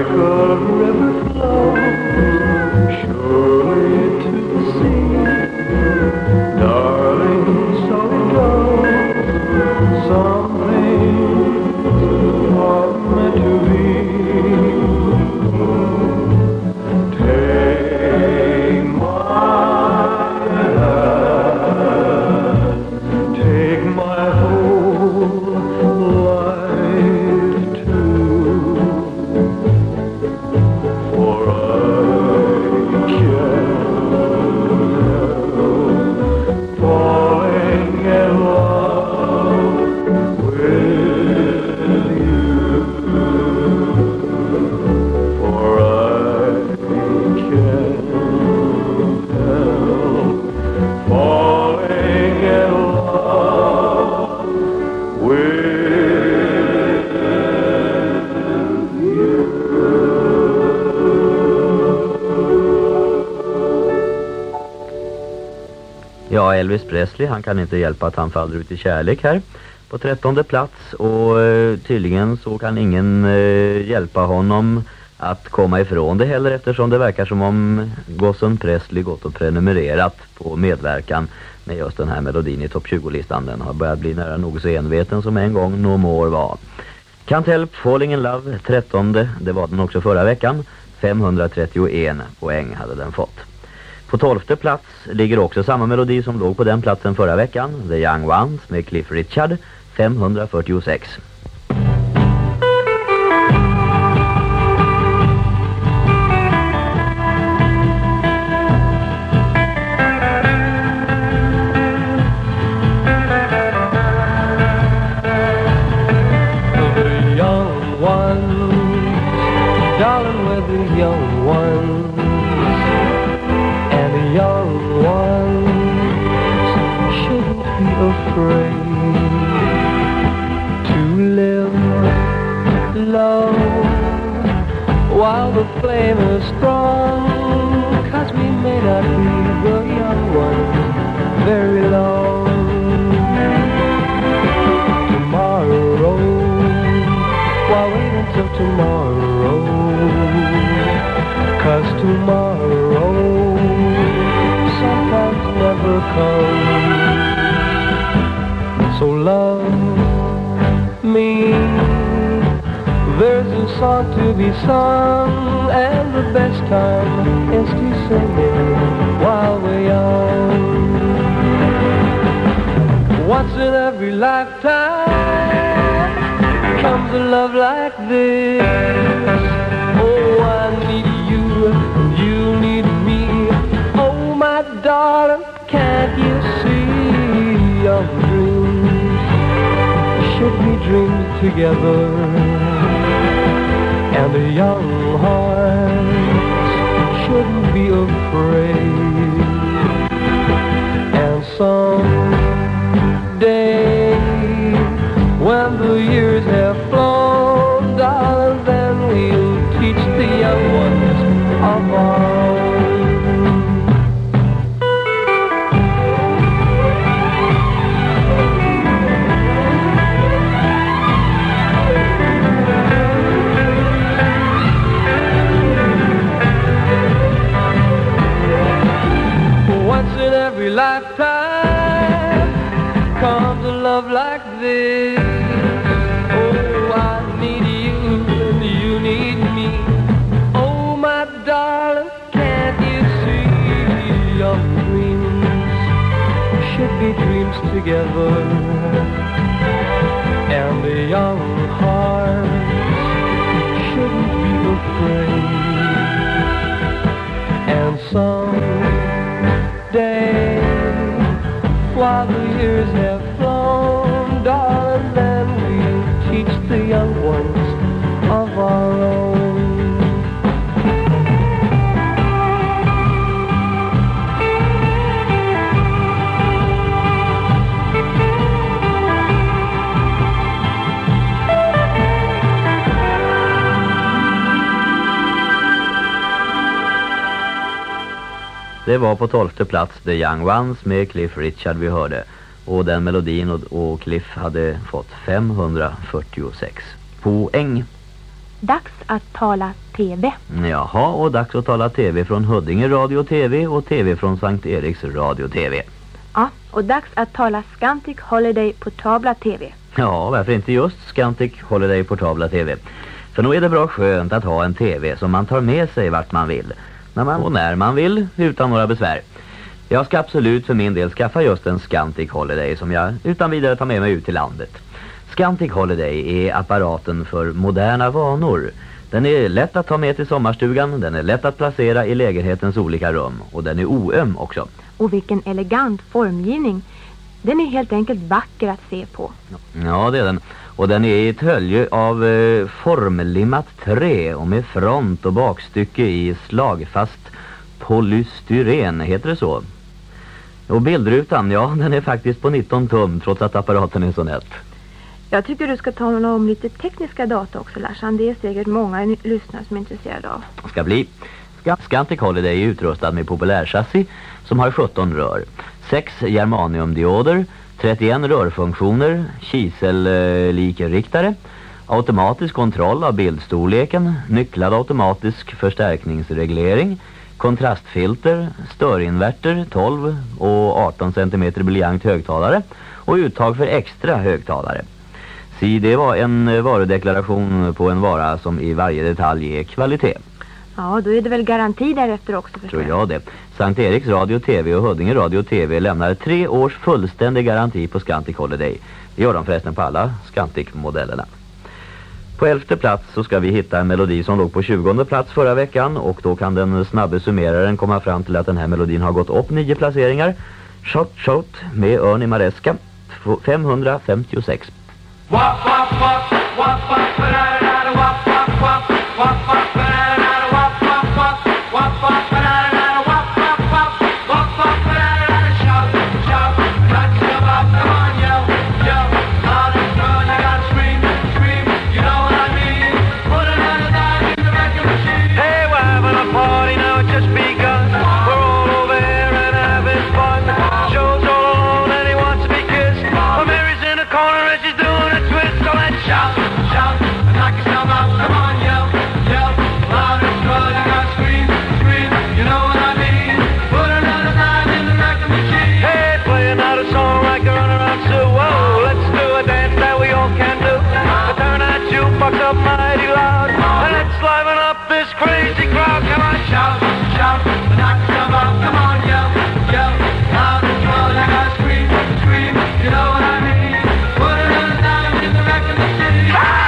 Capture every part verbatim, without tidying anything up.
like a river flows surely to the sea. Darling, so it goes. Some things are meant to be. Take my hand, take my whole life too, for I can't help falling in love with you, for I can't help falling in love with you. Ja, Elvis Presley, han kan inte hjälpa att han faller ut i kärlek här på trettonde plats, och eh, tydligen så kan ingen eh, hjälpa honom att komma ifrån det heller, eftersom det verkar som om gossen Presley gått och prenumererat på medverkan med just den här melodin i topp tjugo-listan. Den har börjat bli nära nog så enveten som en gång No More var. Can't Help Falling in Love, trettonde, det var den också förra veckan. femhundratrettioen poäng hade den fått. På tolfte plats ligger också samma melodi som låg på den platsen förra veckan, The Young Ones med Cliff Richard, femhundrafyrtiosex. The young ones, darling, we're the young ones. Young ones shouldn't be afraid to live low while the flame is strong, 'cause we may not be the young ones very long. Tomorrow, why wait until tomorrow, 'cause tomorrow sometimes never comes. So love me, there's a song to be sung, and the best time is to sing it while we're young. Once in every lifetime comes a love like this. Oh, I need you, you need me. Oh, my darling, can't you see your dreams should be dreams together, and the young hearts shouldn't be afraid. And someday, when the years have flown, darling, then we'll teach the young ones of our own. Every lifetime comes a love like this. Oh, I need you and you need me. Oh, my darling, can't you see your dreams should be dreams together, and the young hearts shouldn't be afraid. And some day, while the years have flown, darling, then we'll teach the young ones of our own. Det var på tolfte plats The Young Ones med Cliff Richard vi hörde. Och den melodin och, och Cliff hade fått femhundrafyrtiosex poäng. Dags att tala T V. Jaha, och dags att tala tv från Huddinge Radio och T V och tv från Sankt Eriks Radio och T V. Ja, och dags att tala Scantic Holiday portabla T V. Ja, varför inte just Scantic Holiday portabla T V? För nog är det bra skönt att ha en T V som man tar med sig vart man vill. När man och när man vill, utan några besvär. Jag ska absolut för min del skaffa just en Scantic Holiday som jag utan vidare tar med mig ut till landet. Scantic Holiday är apparaten för moderna vanor. Den är lätt att ta med till sommarstugan, den är lätt att placera i lägenhetens olika rum och den är oöm också. Och vilken elegant formgivning. Den är helt enkelt vacker att se på. Ja, det är den. Och den är i ett hölje av eh, formlimmat trä och med front och bakstycke i slagfast polystyren, heter det så? Och bildrutan, ja, den är faktiskt på nitton tum trots att apparaten är så nätt. Jag tycker du ska tala om lite tekniska data också, Larsan. Det är säkert många lyssnare som är intresserade av. Ska bli. Scantic Holiday är utrustad med populärchassi som har sjutton rör. sex germaniumdioder, trettioen rörfunktioner, kisellikriktare, automatisk kontroll av bildstorleken, nycklad automatisk förstärkningsreglering, kontrastfilter, störinverter, tolv och arton centimeter briljant högtalare och uttag för extra högtalare. Så det var en varudeklaration på en vara som i varje detalj är kvalitet. Ja, då är det väl garanti därefter också, förstår jag. Tror jag det. Sankt Eriks Radio och T V och Huddinge Radio och T V lämnar tre års fullständig garanti på Scantic Holiday. Det gör de förresten på alla Scantic-modellerna. På elfte plats så ska vi hitta en melodi som låg på tjugonde plats förra veckan och då kan den snabbe summeraren komma fram till att den här melodin har gått upp nio placeringar. Shot Shot med Ernie Maresca, femhundrafemtiosex. Wap, wap, wap, wap, wap, ba-da-da-da, wap, wap, wap, wap, wap, ba-da-da-da, wap, wap, wap, wap, wap, ba-da-da-da, wap, wap, wap, wap, wap, ba-da-da-da, shout, shout, got yourself up, come on, yell, yell, loud and strong, you gotta scream, scream, you know what I mean, put another dime in the record machine. Hey, we're having a party now, it's just begun, we're all over here and having fun, Joe's all alone and he wants to be kissed, well, Mary's in the corner and she's doing a twist, so let's shout, shout, and knock yourself out, come on, yell, yell, loud and strong, you gotta scream, scream, you know what I mean, put another dime in the record machine. Hey, play another song like they're running on Sue, whoa, let's do a dance that we all can do, but turn that jukebox up mighty loud, and let's liven up this crazy crowd, come on, shout, shout, and knock yourself out, come on, yell, yell, loud and strong, you gotta scream, scream, you know what I mean, put another dime in the record machine.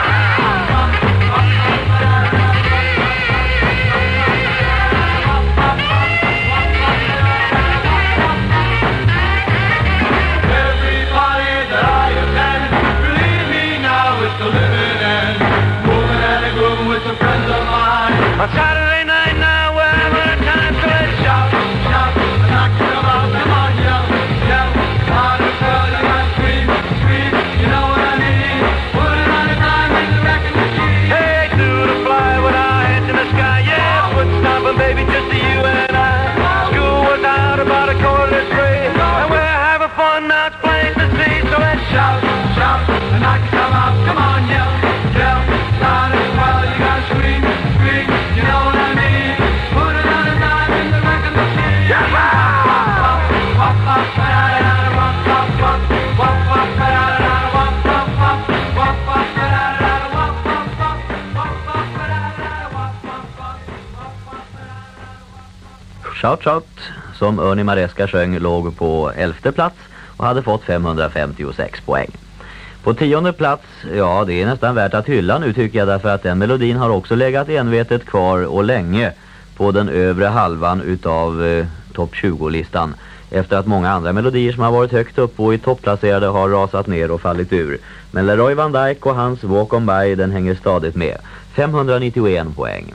Everybody that I attend, believe me now, it's the living end. Moving and a groove with some friends of mine. On Saturday night now, we're having a time, so let's shout, shout, and knock yourself out, come on, yell, yell, loud and strong, you gotta scream, scream, you know what I mean, put another dime in the record machine. Hey, to the fly with our heads in the sky, yeah, foot stomping, baby, just to you and I. School was out about a quarter to three, and we're having fun now, it's plain to see, so let's shout, shout, and knock yourself out, come on, yell, yell, loud and strong, you gotta scream, scream, you know what I mean, put another dime in the record machine. Yeah! Wop, wop, wop, wop, ba-da-da-da, wop, wop, wop, wop, wop, ba-da-da-da, wop, wop, wop, wop, wop, ba-da-da-da, wop, wop, wop, wop, wop, ba-da-da-da, wop, wop, wop, wop, wop, ba-da-da-da. Shout Shout som Ernie Maresca sjöng låg på elfte plats och hade fått femhundrafemtiosex poäng. På tionde plats, ja det är nästan värt att hylla nu tycker jag, därför att den melodin har också legat envetet kvar och länge på den övre halvan utav eh, topp tjugo-listan. Efter att många andra melodier som har varit högt upp och i topplacerade har rasat ner och fallit ur. Men Leroy Van Dyke och hans Walk On By, den hänger stadigt med. femhundranittioen poäng.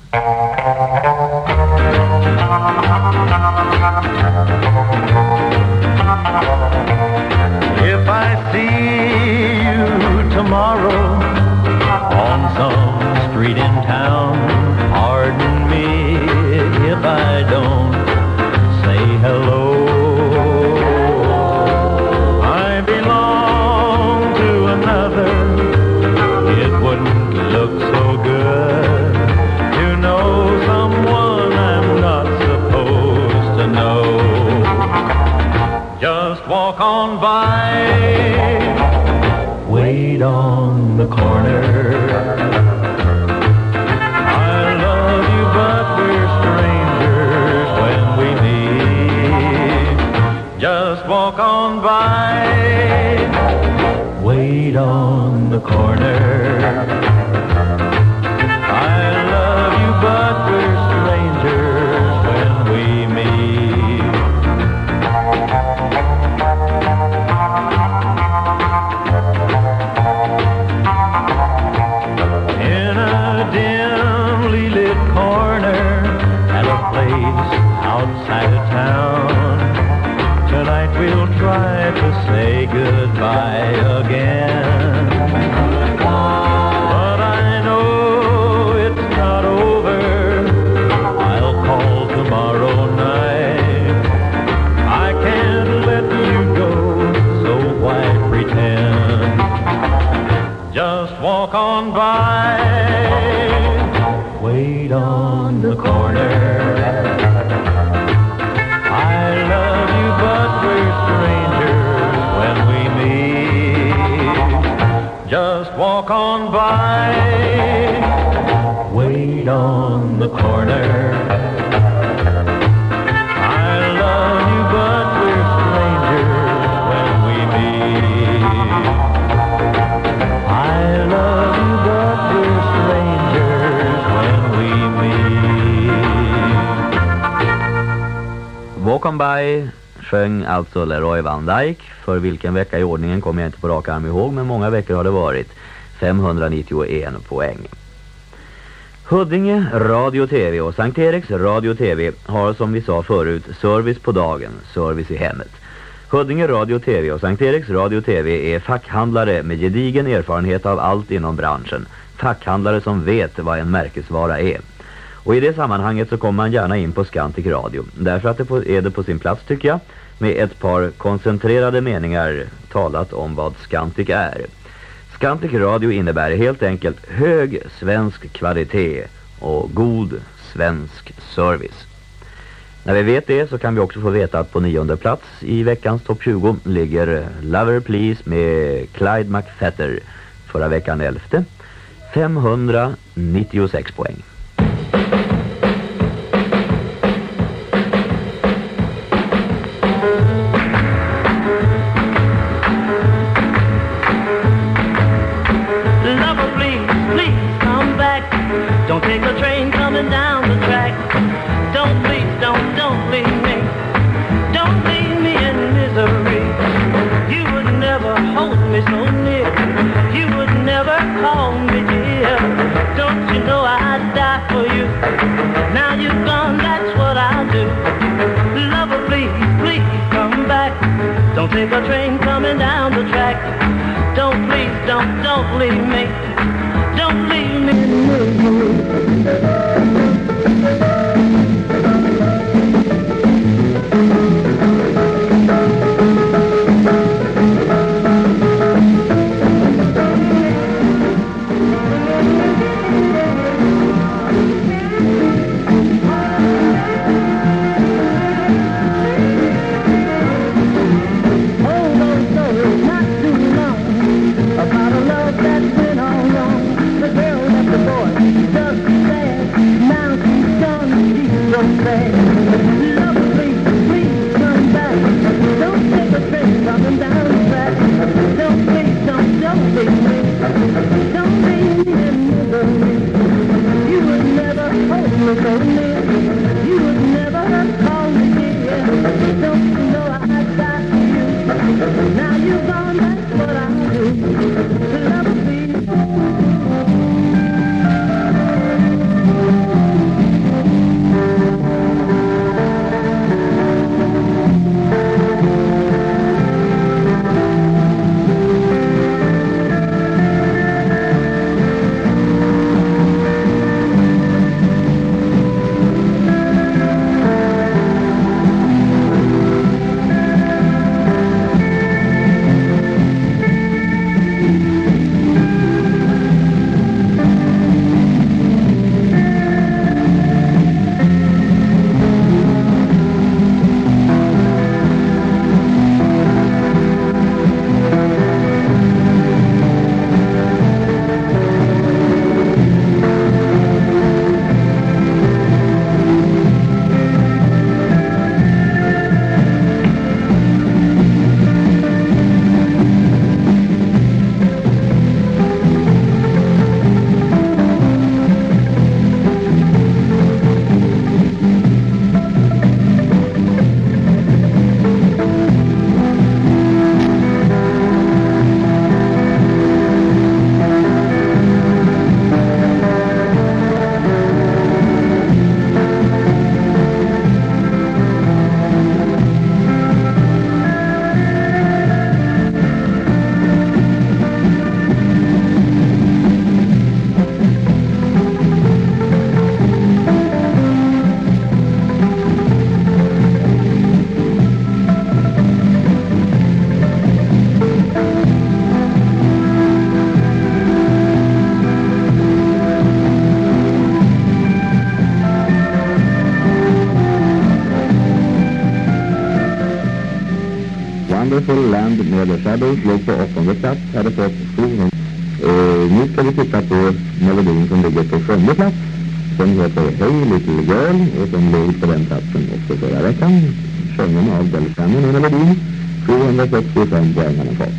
If I see you tomorrow on some street in town, pardon me if I don't say hello. I belong to another. It wouldn't look so good to know corner. I love you, but we're strangers when we meet. Just walk on by, wait on the corner. I love you, but we're strangers when we meet. In a dimly lit corner at a place outside of town, tonight we'll try to say goodbye again. But I know it's not over. I'll call tomorrow night. I can't let you go, so why pretend? Just walk on by, wait on the corner. I love you, but we're strangers when we meet. Just walk on by, wait on the corner. I love you, but we're strangers when we meet. I love you, but we're strangers when we meet. Walk on by sjöng alltså Leroy Van Dyke. För vilken vecka i ordningen kommer jag inte på rak arm ihåg, men många veckor har det varit. femhundranittioen poäng. Huddinge Radio T V och Sankt Eriks Radio T V har, som vi sa förut, service på dagen, service i hemmet. Huddinge Radio T V och Sankt Eriks Radio T V är fackhandlare med gedigen erfarenhet av allt inom branschen. Fackhandlare som vet vad en märkesvara är. Och i det sammanhanget så kommer man gärna in på Scantic Radio. Därför att det är det på sin plats, tycker jag, med ett par koncentrerade meningar talat om vad Scantic är. Scantic Radio innebär helt enkelt hög svensk kvalitet och god svensk service. När vi vet det så kan vi också få veta att på nionde plats i veckans topp tjugo ligger Lover Please med Clyde McFetter, förra veckan elfte, femhundranittiosex poäng. Don't take a train coming down the track. Don't please, don't, don't leave me. Don't leave me in misery. You would never hold me so near. You would never call me dear. Don't you know I'd die for you? Now you've gone, that's what I'll do. Lover, please, please come back. Don't take a train coming down the track. Don't please, don't, don't leave me. Don't leave me in misery. Wonderful Land med The Shadows låg på åttonde plats, hade fått sjuhundra. Uh, nu ska vi titta på melodin som ligger på sjunde plats, som heter Hey Little Girl och som låg på den platsen också förra veckan. Sjungen av Del Shannon i melodin, sjuhundrasextiofem poäng har den fått.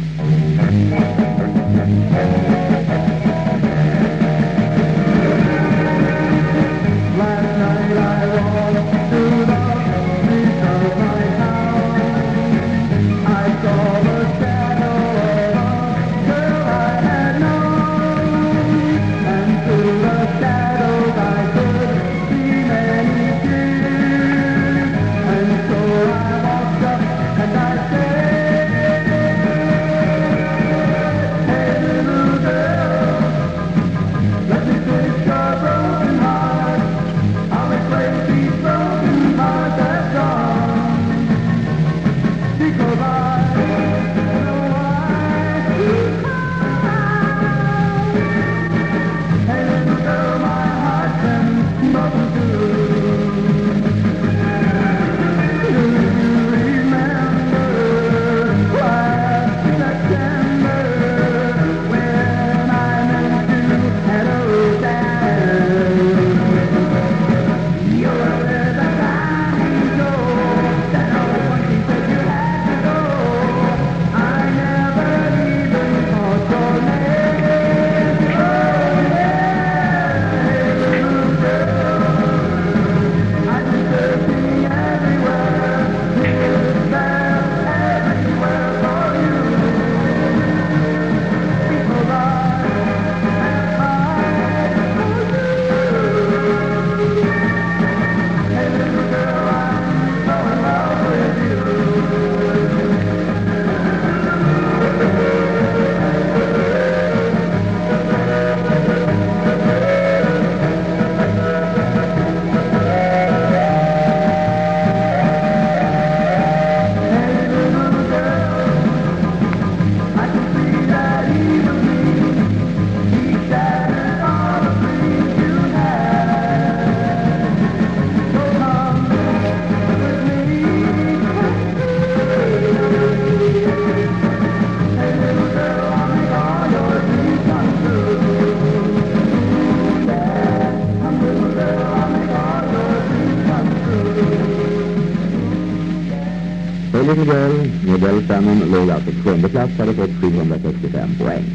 Little Girl med Del Shannon låg alltså på sjunde plats, hade fått sjuhundrasextiofem poäng.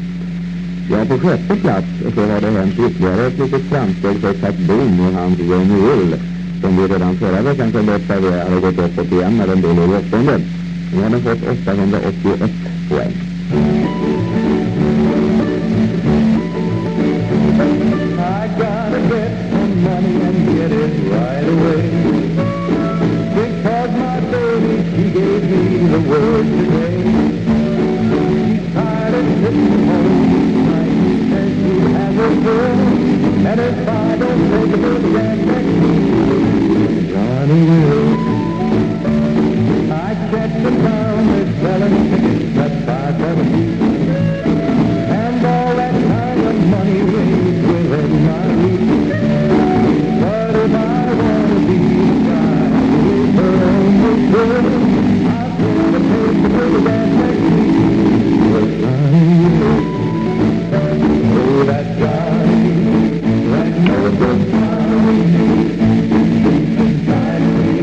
Ja, på sjätte plats så har det hänt ytterligare ett litet framsteg för Pat Boone och hans Johnny Will, som vi redan förra veckan kunde observera hade gått uppåt igen när den då låg åttonde. Nu har den fått åttahundraåttioett poäng. I gotta get some money and get it right away, because my baby, she gave me the word today. She's tired of sitting home each night. She says she has a girl, and if I don't take her back next week, Johnny will. I checked the town, they're selling tickets at five seventy, and all that kind of money raised within my reach. But if I want to be the guy who is her only girl, I've got to pay for the back next week. But Johnny will. Oh, that Johnny, that no good Johnny, inside me.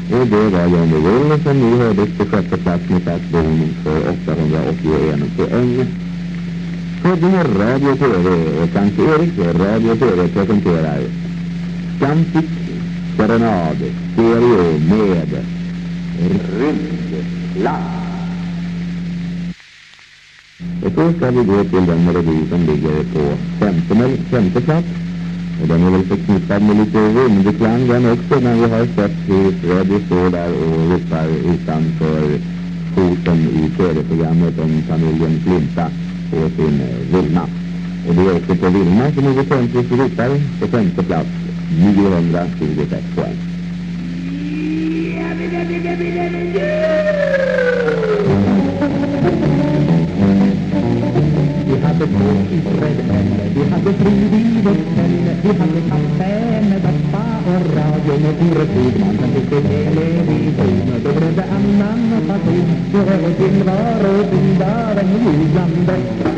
Och det var John de Wolle som nu hördes på sjätte plats med plats bonus för åttahundraåttioen poäng. Fördinge Radio och T V och Sankt Eriks Radio och T V presenterar Scantic Serenade Stereo med Rymdklass. Och så ska vi gå till den melodi som ligger på femte, femte plats. Och den är väl förknippad med lite rymdklang den också, men vi har sett hur Freddy står där och ropar utanför porten i tv-programmet om familjen Flinta på sin Vilma. Och det är också på Vilma som Ove Törnqvist ropar på femte plats, niohundratjugosex poäng. Vi hade två i Fredhälle, vi hade frid i Vuxhälle, vi hade kaffe med Dappa och radio med Tore Sydman, men det blev television och då blev det annan och passion. Så här och till var och bildar en jublande.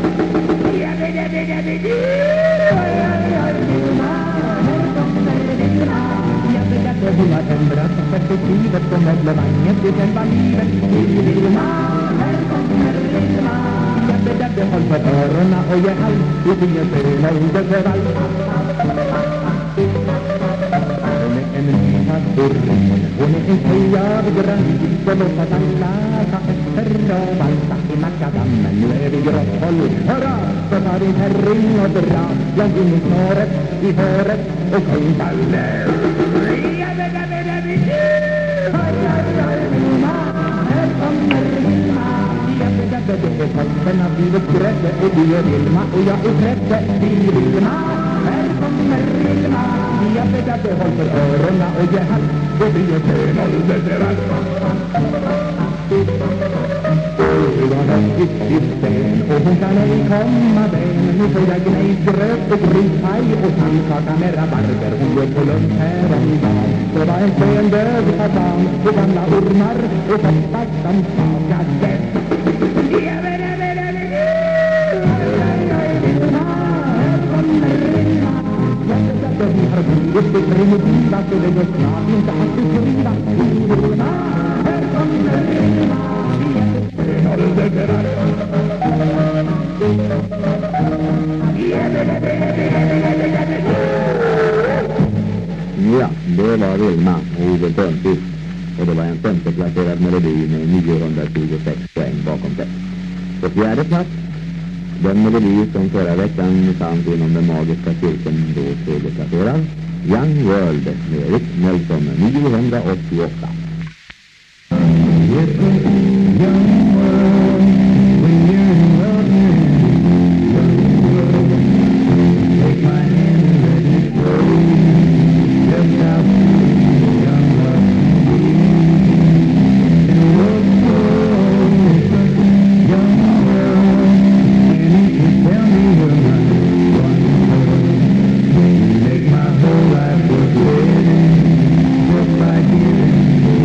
Hon har ändrat perspektivet på möblemanget i själva livet. I Vilma, här kommer Vilma. Jätte, håll för öronen och ge allt. Du finner sig ålder för allt. Hon är en ny favorit. Hon är en tjej av granit. Och låtsas alla ta efter och valsa i makadammen. Nu är vi grotthåll. Hurra! Så tar din herring och dra. Långt in i snåret, i håret och kungballer. Det är toppen av livets grädde och du är Vilma och jag är Fredde. Vi är Vilma, här kommer Vilma. Vi har bäddade håll för öronen och ge halt. Det blir en skön ålder för allt. Hon har ett system och hon kan ej komma väl. Nu får jag gnejgröt och grypaj och sandkaka med rabarber. Hon går på lugnt här om dagen. Det var en skön död fasan och gamla ormar och toppar som skakade. Just det primitiva så det går snart inte att beskriva. Vilma, här kommer Vilma. Vi är ålder för allt. Ja, det var Vilma och Ove Törnqvist. Och det var en femteplacerad melodi med niohundratjugosex poäng bakom sig. På fjärde plats, den melodi som förra veckan fanns inom den magiska cirkeln då tredjeplacerad, Young World med Rick Nelson, niohundraåttioåtta. Just like you.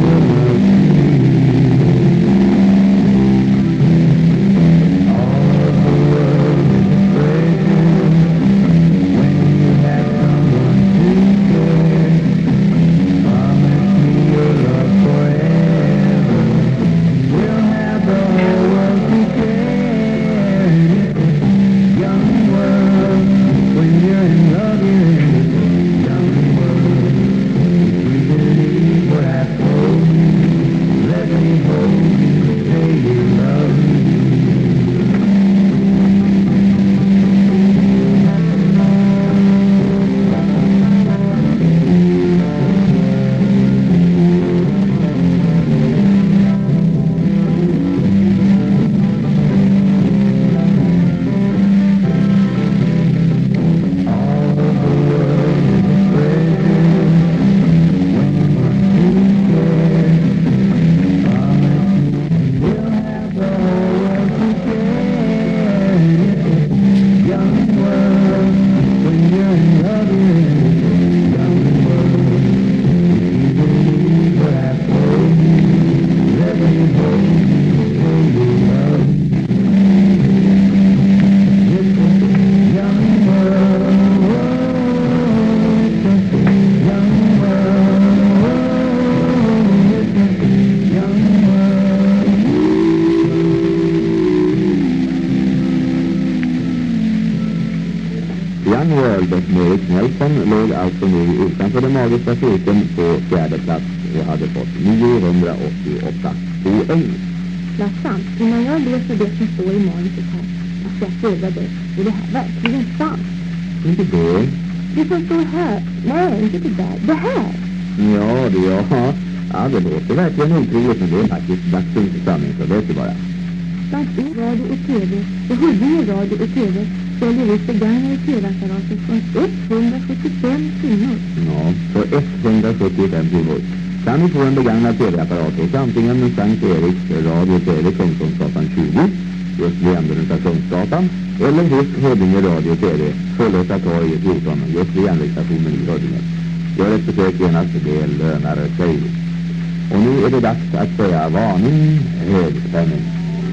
med Erik Nelson låg alltså nu utanför den magiska cirkeln på fjärde plats och hade fått niohundraåttioåtta poäng. Lassan, innan jag läser det som står i manuset här, jag ska fråga dig, är det här verkligen sant? Inte det? Det som står här, nej, inte det där, det här. Ja, det ja. Ja, det låter verkligen otroligt, men det är faktiskt dagsens sanning, så vet du bara. Bland i radio och tv och Huddinge radio och tv säljer ut begagnade tv-apparater från etthundrasjuttiofem kronor. Ja, för etthundrasjuttiofem kronor. Kan ni få en begagnad tv-apparat hos antingen Sankt Eriks radio och tv Kungsholmsgatan tjugo, just vid änden av Kungsgatan, eller hos Huddinge radio och tv, Fullösa torg fjorton, just vid järnvägsstationen i Huddinge. Gör ett besök genast, det lönar sig. Och nu är det dags att säga varning, högspänning.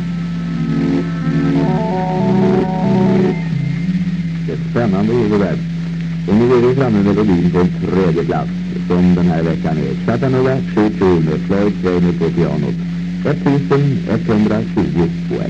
Det är spännande i det där. Och nu är vi framme med melodin på tredje plats, som den här veckan är Chattanooga Choo-Choo med Floyd Rainer på pianot. ettusen etthundratjugo poäng.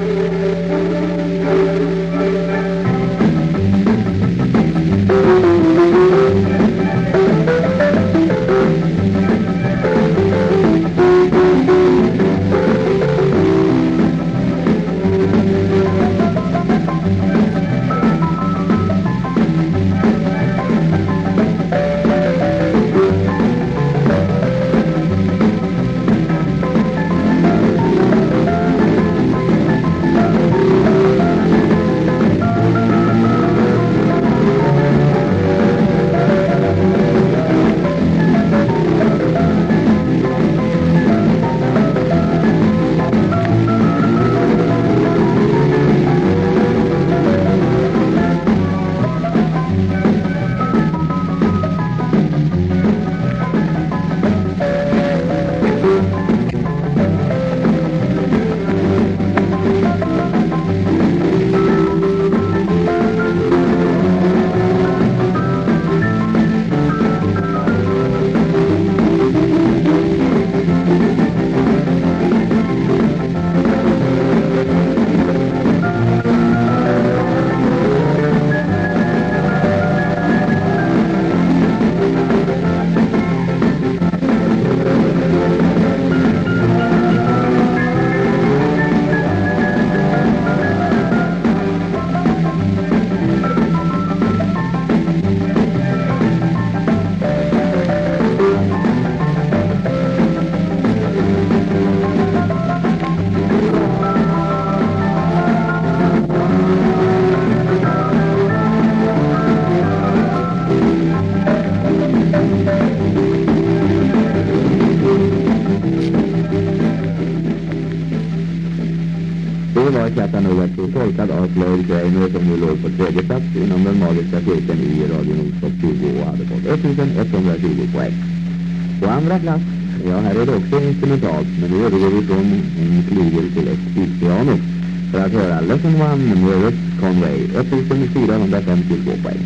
Chattanooga tolkad av Floyd Rainer som nu låg på tredje plats inom den magiska cirkeln i Radio Nordstopp tjugo och hade fått ettusen etthundratjugo poäng. På andra plats, ja här är det också instrumentalt, men nu övergår vi från en flygel till ett spikpiano för att höra Lesson One med Russ Conway, ettusen fyrahundrafemtiotvå poäng.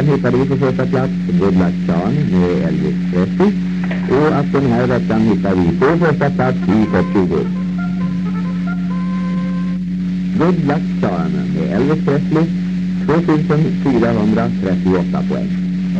hittade vi på första plats Good Luck Charm med Elvis Presley. Och att den här veckan hittar vi på första plats i topp tjugo. Good Luck Charm med Elvis Presley, tvåtusen fyrahundratrettioåtta poäng.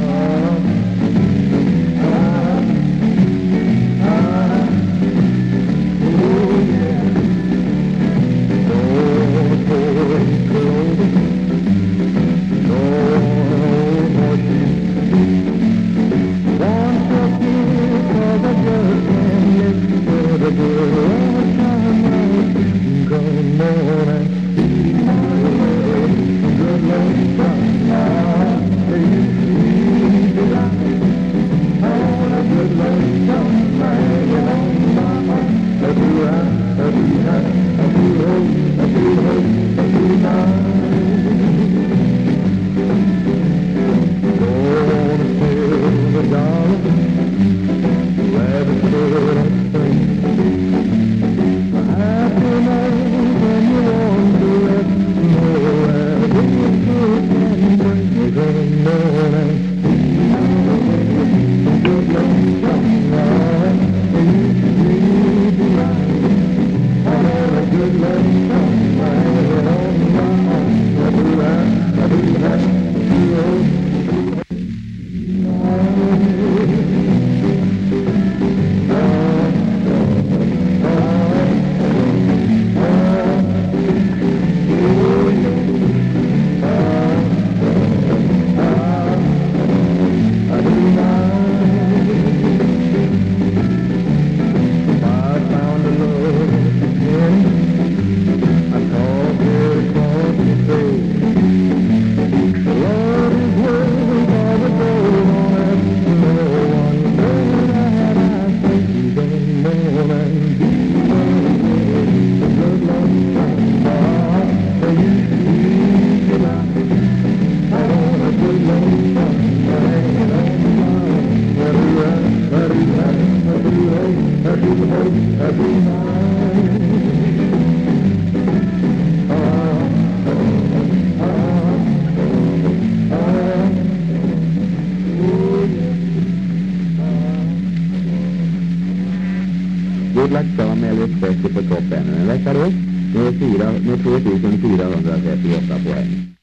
Good Luck Charm med Elvis Presley på toppen en vecka då med, med tvåtusen fyrahundratrettioåtta poäng.